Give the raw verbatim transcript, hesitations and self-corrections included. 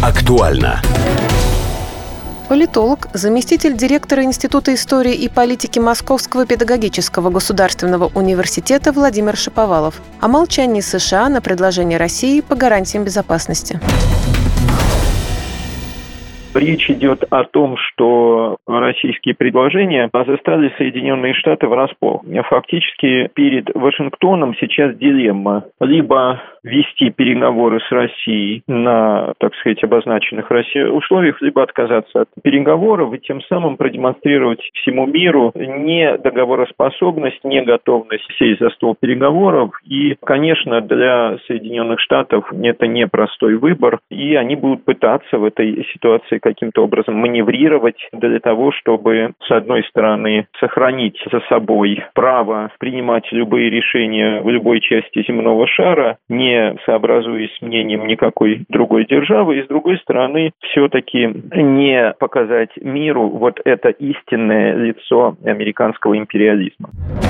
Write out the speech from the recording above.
Актуально. Политолог, заместитель директора Института истории и политики Московского педагогического государственного университета Владимир Шаповалов о молчании США на предложение России по гарантиям безопасности. Речь идет о том, что российские предложения застали Соединенные Штаты врасплох. Фактически перед Вашингтоном сейчас дилемма: либо вести переговоры с Россией на, так сказать, обозначенных Россией условиях, либо отказаться от переговоров и тем самым продемонстрировать всему миру не договороспособность, не готовность сесть за стол переговоров. И, конечно, для Соединенных Штатов это непростой выбор, и они будут пытаться в этой ситуации каким-то образом маневрировать для того, чтобы, с одной стороны, сохранить за собой право принимать любые решения в любой части земного шара, не сообразуясь с мнением никакой другой державы, и, с другой стороны, все-таки не показать миру вот это истинное лицо американского империализма.